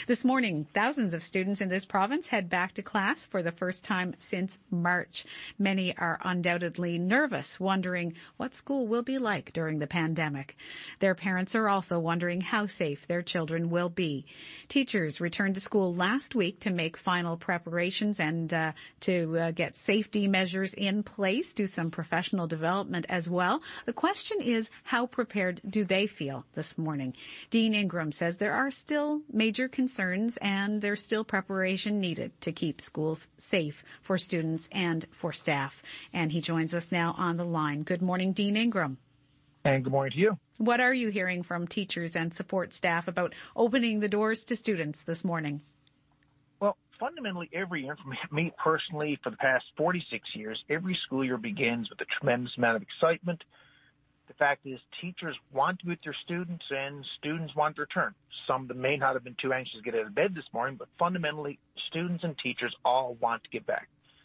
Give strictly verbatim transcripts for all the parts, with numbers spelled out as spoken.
This morning, thousands of students in this province head back to class for the first time since March. Many are undoubtedly nervous, wondering what school will be like during the pandemic. Their parents are also wondering how safe their children will be. Teachers returned to school last week to make final preparations and uh, to uh, get safety measures in place, do some professional development as well. The question is, how prepared do they feel this morning? Dean Ingram says there are still major concerns and there's still preparation needed to keep schools safe for students and for staff. And he joins us now on the line. Good morning, Dean Ingram. And good morning to you. What are you hearing from teachers and support staff about opening the doors to students this morning? Well, fundamentally, every year, for me personally, for the past forty-six years, every school year begins with a tremendous amount of excitement. The fact is, teachers want to be with their students, and students want to return. Some of them may not have been too anxious to get out of bed this morning, but fundamentally, students and teachers all want to get back.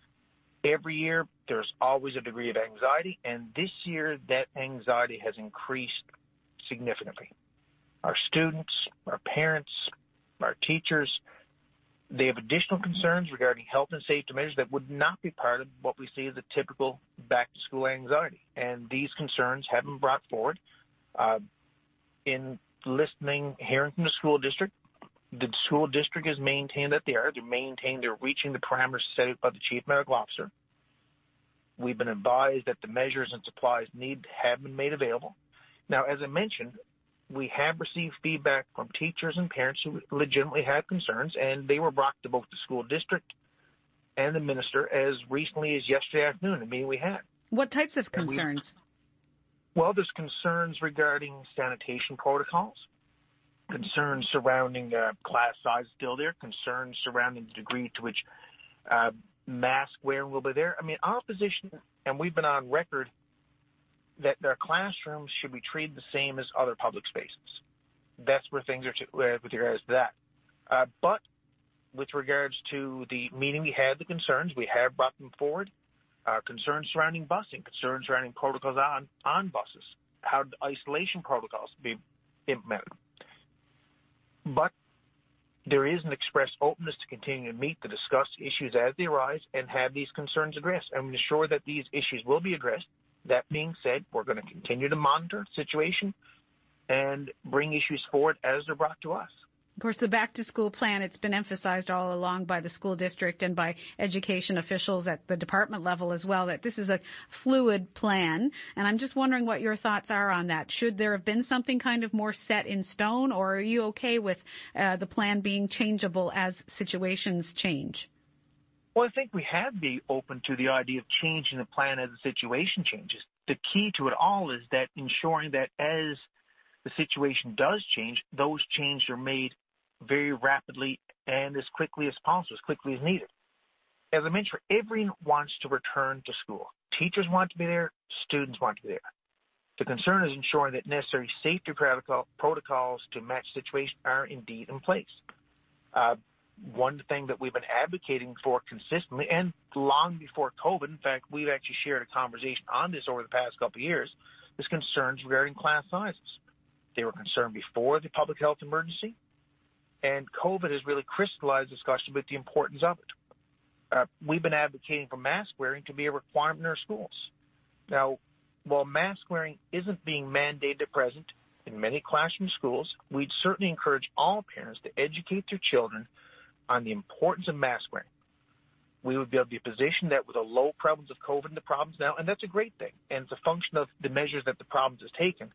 Every year, there's always a degree of anxiety, and this year, that anxiety has increased significantly. Our students, our parents, our teachers, they have additional concerns regarding health and safety measures that would not be part of what we see as a typical back-to-school anxiety. And these concerns have been brought forward. Uh, in listening, hearing from the school district, the school district has maintained that they are. They're maintaining, they're reaching the parameters set out by the Chief Medical Officer. We've been advised that the measures and supplies needed have been made available. Now, as I mentioned, we have received feedback from teachers and parents who legitimately had concerns, and they were brought to both the school district and the minister as recently as yesterday afternoon, the meeting we had. What types of concerns? We, well, there's concerns regarding sanitation protocols, concerns surrounding uh, class size still there, concerns surrounding the degree to which uh, mask wearing will be there. I mean, our position, and we've been on record, that their classrooms should be treated the same as other public spaces. That's where things are to, uh, with regards to that. Uh, but with regards to the meeting we had, the concerns, we have brought them forward. Uh, concerns surrounding busing, concerns surrounding protocols on, on buses, how isolation protocols be implemented. But there is an express openness to continue to meet to discuss issues as they arise and have these concerns addressed. I'm sure that these issues will be addressed. That being said, we're going to continue to monitor the situation and bring issues forward as they're brought to us. Of course, the back-to-school plan, it's been emphasized all along by the school district and by education officials at the department level as well, that this is a fluid plan. And I'm just wondering what your thoughts are on that. Should there have been something kind of more set in stone, or are you okay with uh, the plan being changeable as situations change? Well, I think we have to be open to the idea of changing the plan as the situation changes. The key to it all is that ensuring that as the situation does change, those changes are made very rapidly and as quickly as possible, as quickly as needed. As I mentioned, everyone wants to return to school. Teachers want to be there. Students want to be there. The concern is ensuring that necessary safety protocol, protocols to match the situation are indeed in place. Uh, One thing that we've been advocating for consistently and long before COVID, in fact, we've actually shared a conversation on this over the past couple of years, is concerns regarding class sizes. They were concerned before the public health emergency, and COVID has really crystallized discussion about the importance of it. Uh, we've been advocating for mask wearing to be a requirement in our schools. Now, while mask wearing isn't being mandated at present in many classroom schools, we'd certainly encourage all parents to educate their children on the importance of mask wearing. We would be able to be positioned that with a low prevalence of COVID in the province now, and that's a great thing, and it's a function of the measures that the province has taken.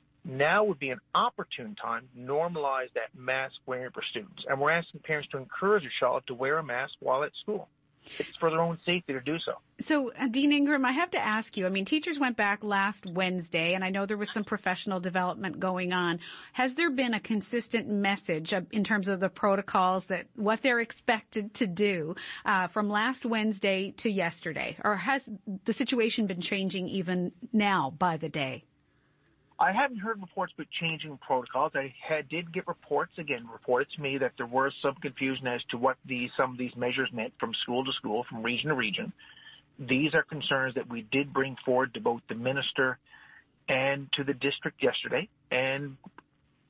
Now would be an opportune time to normalize that mask wearing for students, and we're asking parents to encourage their child to wear a mask while at school. It's for their own safety to do so. So, uh, Dean Ingram, I have to ask you, I mean, teachers went back last Wednesday, and I know there was some professional development going on. Has there been a consistent message uh, in terms of the protocols, that what they're expected to do uh, from last Wednesday to yesterday? Or has the situation been changing even now by the day? I haven't heard reports about changing protocols. I had, did get reports, again, reported to me that there was some confusion as to what these, some of these measures meant from school to school, from region to region. These are concerns that we did bring forward to both the minister and to the district yesterday. And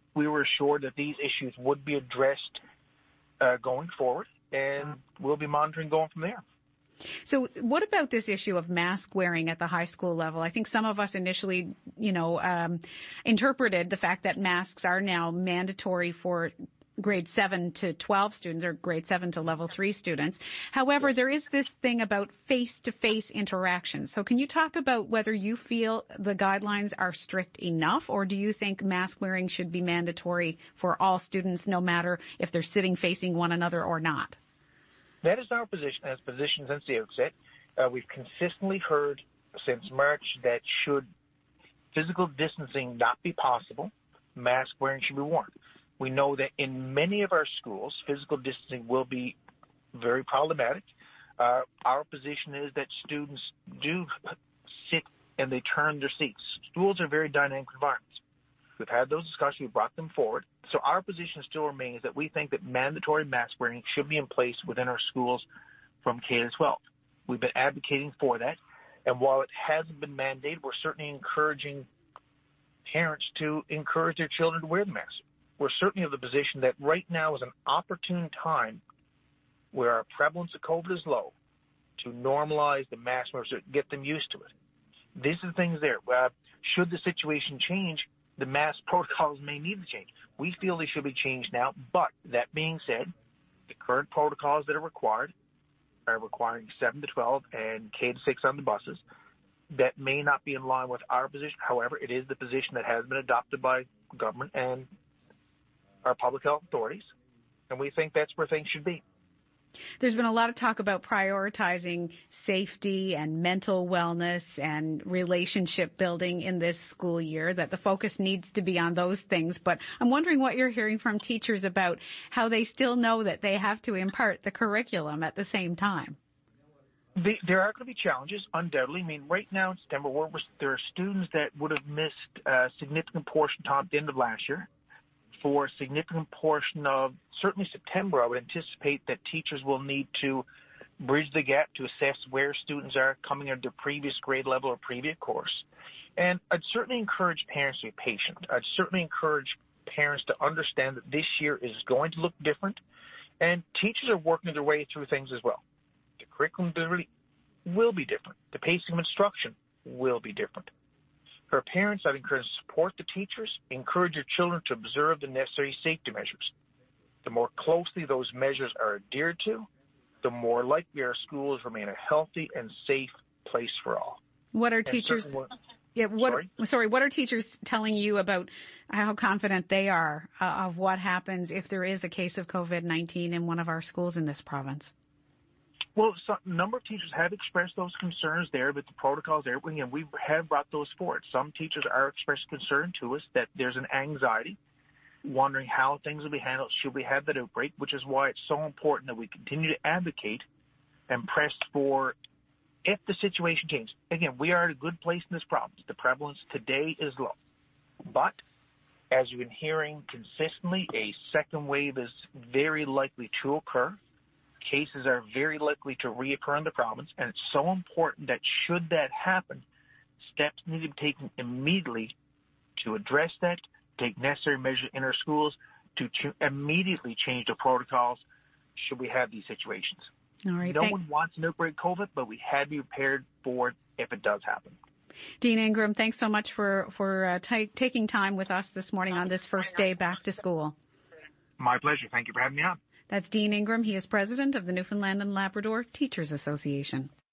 we were assured that these issues would be addressed uh, going forward, and we'll be monitoring going from there. So what about this issue of mask wearing at the high school level? I think some of us initially, you know, um, interpreted the fact that masks are now mandatory for grade seven to twelve students or grade seven to level three students. However, there is this thing about face-to-face interaction. So can you talk about whether you feel the guidelines are strict enough, or do you think mask wearing should be mandatory for all students no matter if they're sitting facing one another or not? That is our position as position since the outset. Uh, we've consistently heard since March that should physical distancing not be possible, mask wearing should be worn. We know that in many of our schools, physical distancing will be very problematic. Uh, our position is that students do sit and they turn their seats. Schools are very dynamic environments. We've had those discussions. We've brought them forward. So our position still remains that we think that mandatory mask wearing should be in place within our schools from K to twelve. We've been advocating for that. And while it hasn't been mandated, we're certainly encouraging parents to encourage their children to wear the mask. We're certainly of the position that right now is an opportune time where our prevalence of COVID is low to normalize the mask wear, get them used to it. These are the things there. Uh, should the situation change, the mask protocols may need to change. We feel they should be changed now, but that being said, the current protocols that are required are requiring seven to twelve and K to six on the buses. That may not be in line with our position. However, it is the position that has been adopted by government and our public health authorities, and we think that's where things should be. There's been a lot of talk about prioritizing safety and mental wellness and relationship building in this school year, that the focus needs to be on those things. But I'm wondering what you're hearing from teachers about how they still know that they have to impart the curriculum at the same time. The, there are going to be challenges, undoubtedly. I mean, right now in September, we're, there are students that would have missed a significant portion of time at the end of last year. For a significant portion of certainly September, I would anticipate that teachers will need to bridge the gap to assess where students are coming at their previous grade level or previous course. And I'd certainly encourage parents to be patient. I'd certainly encourage parents to understand that this year is going to look different, and teachers are working their way through things as well. The curriculum delivery will be different. The pacing of instruction will be different. For parents, I'd encourage to support the teachers, encourage your children to observe the necessary safety measures. The more closely those measures are adhered to, the more likely our schools remain a healthy and safe place for all. What are and teachers? Yeah, what, sorry? sorry, what are teachers telling you about how confident they are uh, of what happens if there is a case of COVID nineteen in one of our schools in this province? Well, some, a number of teachers have expressed those concerns there, but the protocols there, and we have brought those forward. Some teachers are expressing concern to us that there's an anxiety, wondering how things will be handled should we have that outbreak, which is why it's so important that we continue to advocate and press for if the situation changes. Again, we are at a good place in this province. The prevalence today is low. But as you've been hearing consistently, a second wave is very likely to occur. Cases are very likely to reoccur in the province, and it's so important that should that happen, steps need to be taken immediately to address that, take necessary measures in our schools to ch- immediately change the protocols should we have these situations. All right, no thank- one wants an outbreak of COVID, but we had to be prepared for it if it does happen. Dean Ingram, thanks so much for, for uh, t- taking time with us this morning on this first day back to school. My pleasure. Thank you for having me on. That's Dean Ingram. He is president of the Newfoundland and Labrador Teachers Association.